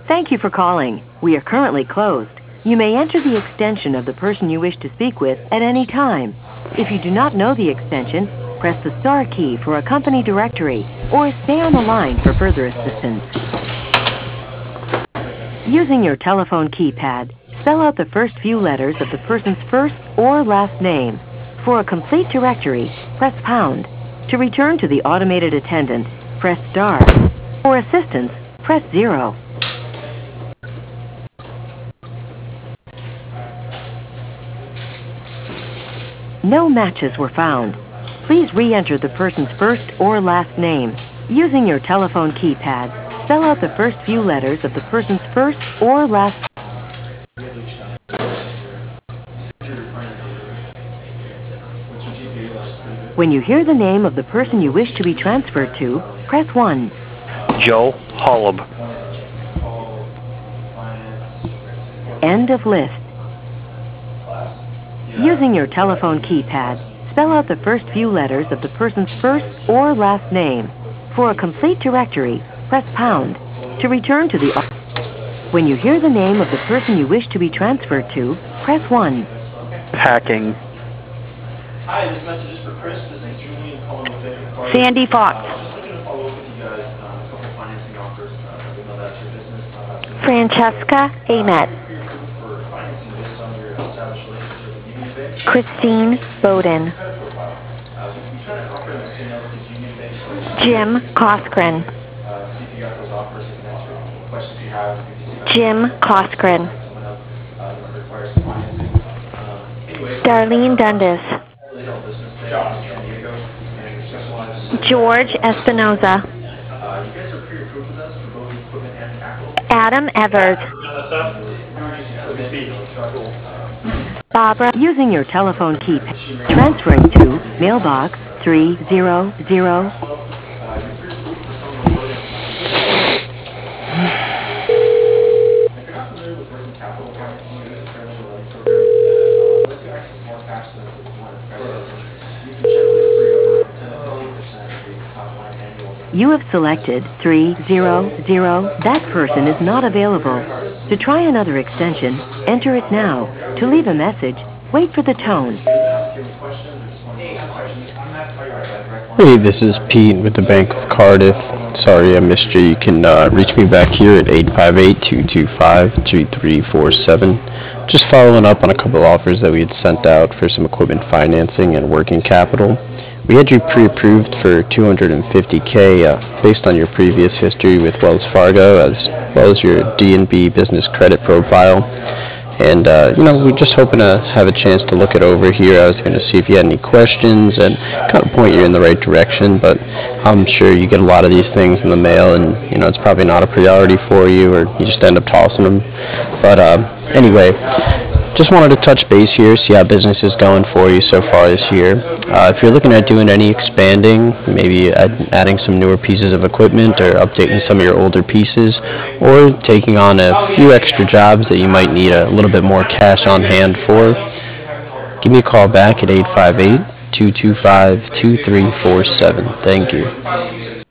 Thank you for calling. We are currently closed. You may enter the extension of the person you wish to speak with at any time. If you do not know the extension, press the star key for a company directory or stay on the line for further assistance. Using your telephone keypad, spell out the first few letters of the person's first or last name. For a complete directory, press pound. To return to the automated attendant, press star. For assistance, press 0. No matches were found. Please re-enter the person's first or last name. Using your telephone keypad, spell out the first few letters of the person's first or last name. When you hear the name of the person you wish to be transferred to, press 1. Joe Hollub. End of list. Using your telephone keypad, spell out the first few letters of the person's first or last name. For a complete directory, press pound. To return to the... When you hear the name of the person you wish to be transferred to, press 1. Hacking. Hi, this message is for Chris. This is Julian calling with Bank of Card. Sandy Fox. Just looking to follow up with you guys on a couple financing offers. We know that's your business. Francesca Amet. For financing based on your established relationship with Union Bank. Christine Bowden. Credit profile. We try to offer the same level as Union Bank. Jim Coskren. See if you got those offers. You can answer any questions you have. Jim Coskren. Someone else that requires some financing. Anyway. Darlene Dundas. George Espinoza. You guys are pre-approved with us for both equipment and capital. Adam Evers. Barbara. Using your telephone keypad, transferring to mailbox 300. You have selected 300. That person is not available. To try another extension, enter it now. To leave a message, wait for the tone. Hey, this is Pete with the Bank of Cardiff. Sorry I missed you. You can reach me back here at 858-225-2347. Just following up on a couple offers that we had sent out for some equipment financing and working capital. We had you pre-approved for $250K based on your previous history with Wells Fargo, as well as your D&B business credit profile. And, we're just hoping to have a chance to look it over here. I was going to see if you had any questions and kind of point you in the right direction, but I'm sure you get a lot of these things in the mail, and, it's probably not a priority for you, or you just end up tossing them. But anyway, just wanted to touch base here, see how business is going for you so far this year. If you're looking at doing any expanding, maybe adding some newer pieces of equipment or updating some of your older pieces, or taking on a few extra jobs that you might need a little bit more cash on hand for, give me a call back at 858-225-2347. Thank you.